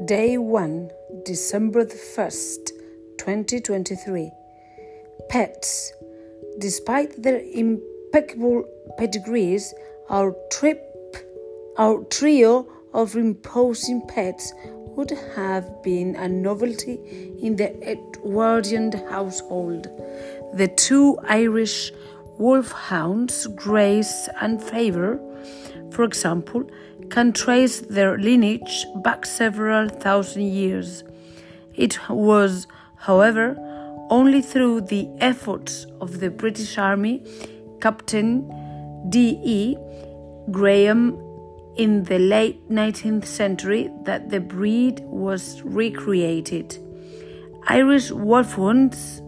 Day 1, December the 1st, 2023. Pets. Despite their impeccable pedigrees, our trio of imposing pets would have been a novelty in the Edwardian household. The two Irish wolfhounds, Grace and Favour, for example, can trace their lineage back several thousand years. It was, however, only through the efforts of the British Army Captain D.E. Graham in the late 19th century that the breed was recreated. Irish wolfhounds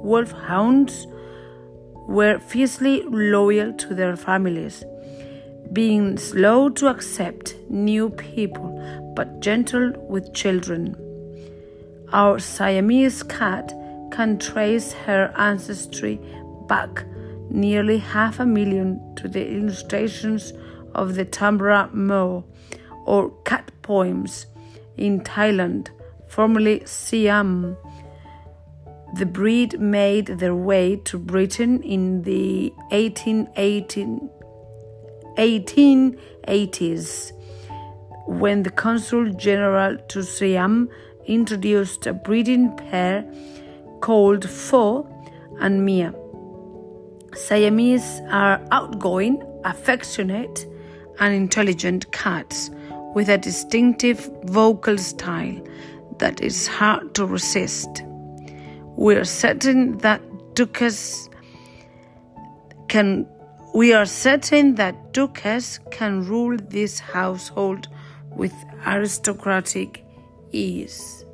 were fiercely loyal to their families, being slow to accept new people but gentle with children. Our Siamese cat can trace her ancestry back nearly 500,000 to the illustrations of the Tambra Mo, or cat poems, in Thailand, formerly Siam. The breed made their way to Britain in the 1880s, when the Consul General to Siam introduced a breeding pair called Pho and Mia. Siamese are outgoing, affectionate, and intelligent cats with a distinctive vocal style that is hard to resist. We are certain that Duchess can rule this household with aristocratic ease.